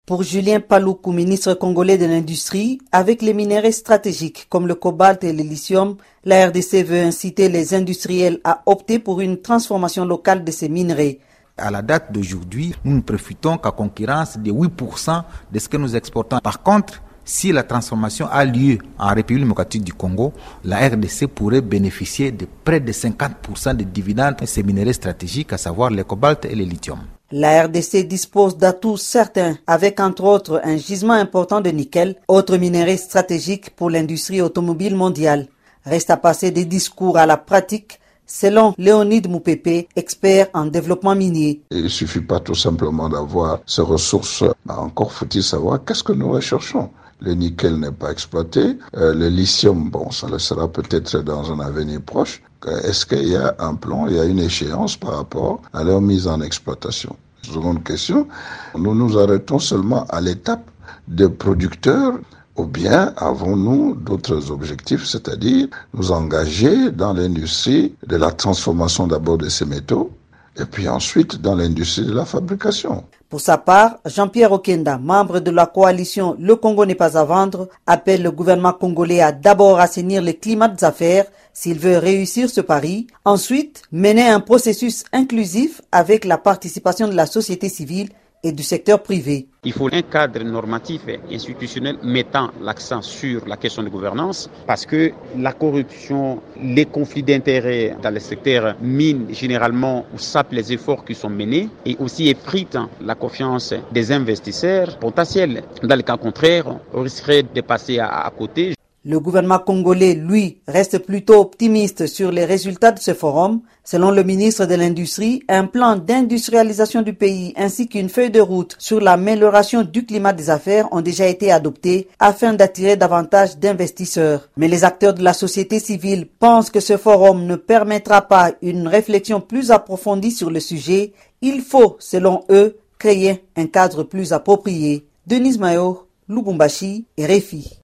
Pour Julien Paluku, ministre congolais de l'Industrie, avec les minerais stratégiques comme le cobalt et le lithium, la RDC veut inciter les industriels à opter pour une transformation locale de ces minerais. À la date d'aujourd'hui, nous ne profitons qu'à concurrence de 8% de ce que nous exportons. Par contre, si la transformation a lieu en République démocratique du Congo, la RDC pourrait bénéficier de près de 50% de dividendes de ces minerais stratégiques, à savoir le cobalt et le lithium. La RDC dispose d'atouts certains, avec entre autres un gisement important de nickel, autre minerai stratégique pour l'industrie automobile mondiale. Reste à passer des discours à la pratique, selon Léonide Moupepe, expert en développement minier. Il ne suffit pas tout simplement d'avoir ces ressources, encore faut-il savoir qu'est-ce que nous recherchons. Le nickel n'est pas exploité, le lithium, ça le sera peut-être dans un avenir proche. Est-ce qu'il y a un plan, il y a une échéance par rapport à leur mise en exploitation? Seconde question, nous nous arrêtons seulement à l'étape de producteurs ou bien avons-nous d'autres objectifs, c'est-à-dire nous engager dans l'industrie de la transformation d'abord de ces métaux et puis ensuite dans l'industrie de la fabrication. Pour sa part, Jean-Pierre Okenda, membre de la coalition Le Congo n'est pas à vendre, appelle le gouvernement congolais à d'abord assainir le climat des affaires s'il veut réussir ce pari, ensuite mener un processus inclusif avec la participation de la société civile et du secteur privé. Il faut un cadre normatif et institutionnel mettant l'accent sur la question de gouvernance parce que la corruption, les conflits d'intérêts dans le secteur minent généralement ou sapent les efforts qui sont menés et aussi effritent la confiance des investisseurs potentiels. Dans le cas contraire, on risquerait de passer à côté. Le gouvernement congolais, lui, reste plutôt optimiste sur les résultats de ce forum. Selon le ministre de l'Industrie, un plan d'industrialisation du pays ainsi qu'une feuille de route sur l'amélioration du climat des affaires ont déjà été adoptés afin d'attirer davantage d'investisseurs. Mais les acteurs de la société civile pensent que ce forum ne permettra pas une réflexion plus approfondie sur le sujet. Il faut, selon eux, créer un cadre plus approprié. Denise Mayo, Lubumbashi et RFI.